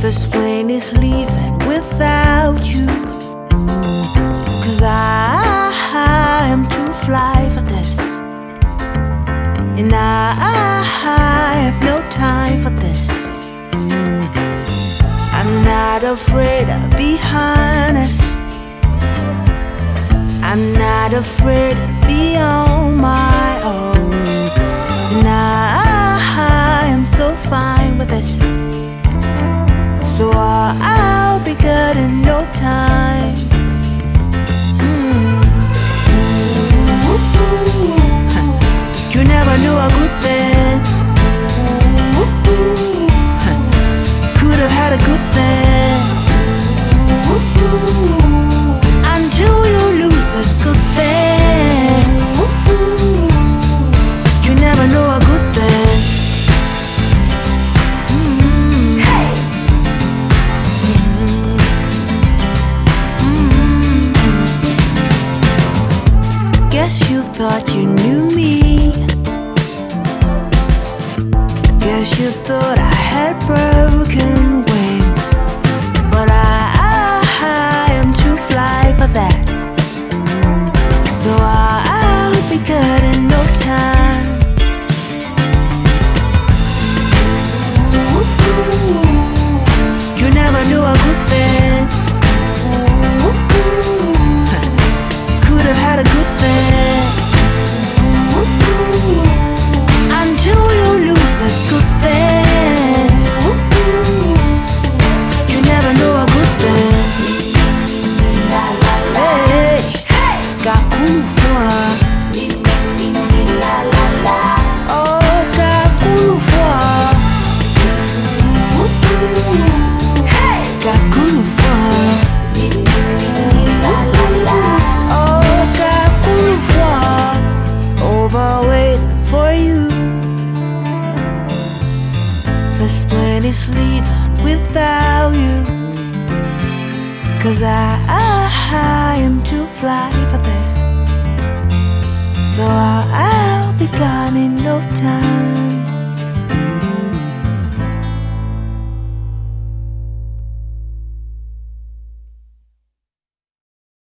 This plane is leaving without you, 'cause I am too fly for this, and I have no time for this. I'm not afraid to be honest, I'm not afraid to be on my own, and I am so fine with it. So I'll be good in no time. You never knew a good thing could have had a good thing until you lose a good thing. You never know a good thing. Guess you thought you knew me. Guess you thought I had broken wings, but I am too fly for that. So I'll be good in no time. You never knew a good thing could have had a good thing until you lose a good thing. You never know a good thing. Hey, got cool fun. Oh, got cool fun. Got cool fun. Oh, got cool fun. Over waiting for you. This plane is leaving without you, 'cause I am too fly for this. So I'll be gone in no time.